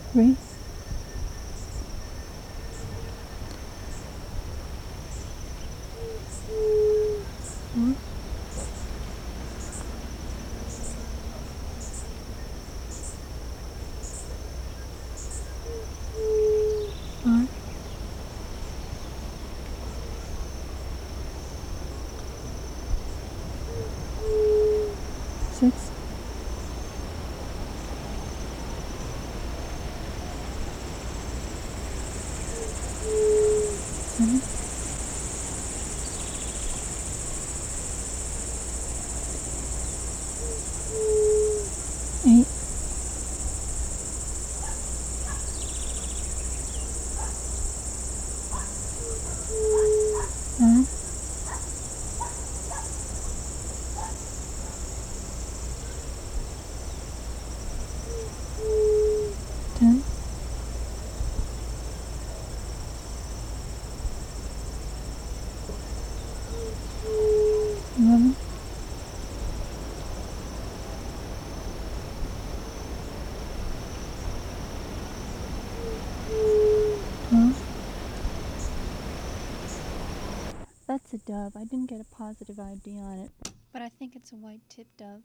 3, 4, 5, 6, 7, 8, 9, 10, 11, 12. That's a dove. I didn't get a positive ID on it, but I think it's a white tip dove.